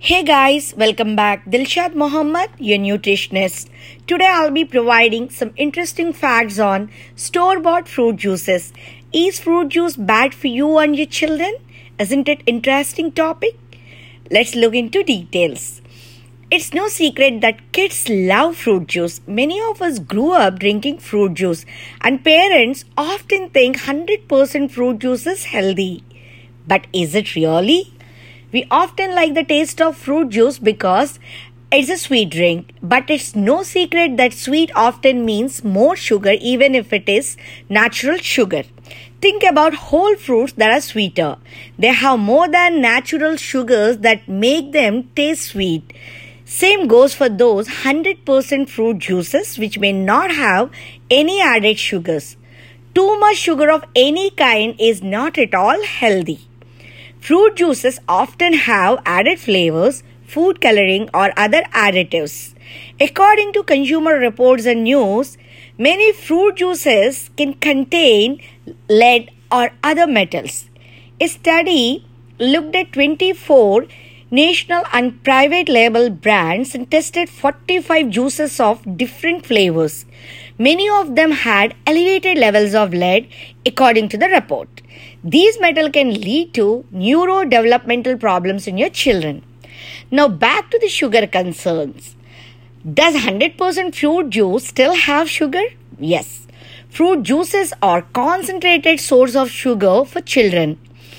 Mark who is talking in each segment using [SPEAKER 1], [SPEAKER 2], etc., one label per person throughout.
[SPEAKER 1] Hey guys, welcome back. Dilshad Mohammed, your nutritionist. Today I'll be providing some interesting facts on store-bought fruit juices. Is fruit juice bad for you and your children? Isn't it interesting topic? Let's look into details. It's no secret that kids love fruit juice. Many of us grew up drinking fruit juice and parents often think 100% fruit juice is healthy. But is it really? We often like the taste of fruit juice because it's a sweet drink, but it's no secret that sweet often means more sugar even if it is natural sugar. Think about whole fruits that are sweeter. They have more than natural sugars that make them taste sweet. Same goes for those 100% fruit juices which may not have any added sugars. Too much sugar of any kind is not at all healthy. Fruit juices often have added flavors, food coloring, or other additives. According to Consumer Reports and News, many fruit juices can contain lead or other metals. A study looked at 24 national and private label brands and tested 45 juices of different flavors. Many of them had elevated levels of lead, according to the report. These metals can lead to neurodevelopmental problems in your children. Now back to the sugar concerns. Does 100% fruit juice still have sugar? Yes. Fruit juices are concentrated source of sugar for children.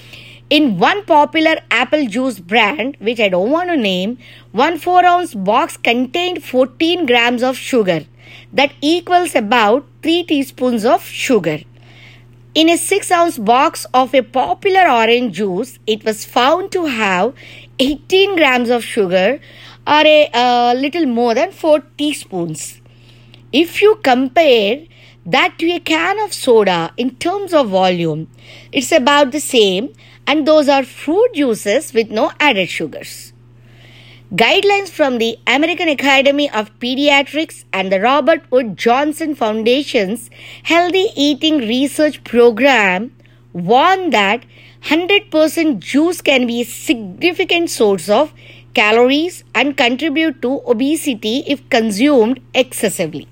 [SPEAKER 1] In one popular apple juice brand, which I don't want to name, one 4-ounce box contained 14 grams of sugar. That equals about 3 teaspoons of sugar. In a 6-ounce box of a popular orange juice, it was found to have 18 grams of sugar or a little more than 4 teaspoons. If you compare that to a can of soda in terms of volume, it's about the same, and those are fruit juices with no added sugars. Guidelines from the American Academy of Pediatrics and the Robert Wood Johnson Foundation's Healthy Eating Research Program warn that 100% juice can be a significant source of calories and contribute to obesity if consumed excessively.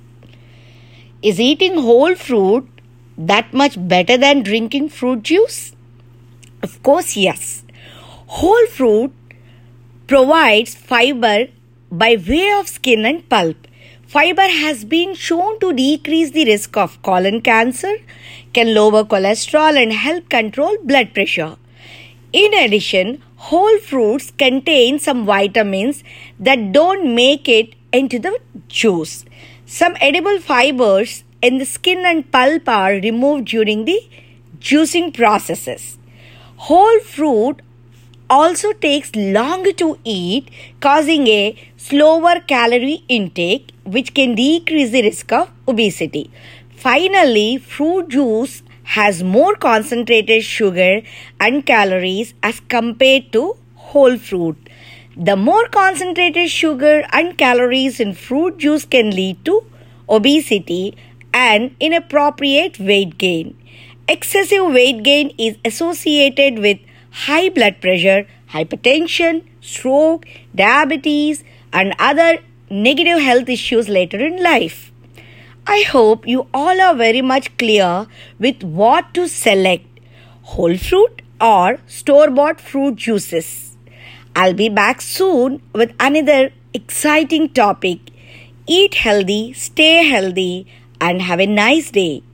[SPEAKER 1] Is eating whole fruit that much better than drinking fruit juice? Of course, yes. Whole fruit provides fiber by way of skin and pulp. Fiber has been shown to decrease the risk of colon cancer, can lower cholesterol and help control blood pressure. In addition, whole fruits contain some vitamins that don't make it into the juice. Some edible fibers in the skin and pulp are removed during the juicing processes. Whole fruit also takes longer to eat, causing a slower calorie intake, which can decrease the risk of obesity. Finally, fruit juice has more concentrated sugar and calories as compared to whole fruit. The more concentrated sugar and calories in fruit juice can lead to obesity and inappropriate weight gain. Excessive weight gain is associated with high blood pressure, hypertension, stroke, diabetes, and other negative health issues later in life. I hope you all are very much clear with what to select, whole fruit or store-bought fruit juices. I'll be back soon with another exciting topic. Eat healthy, stay healthy, and have a nice day.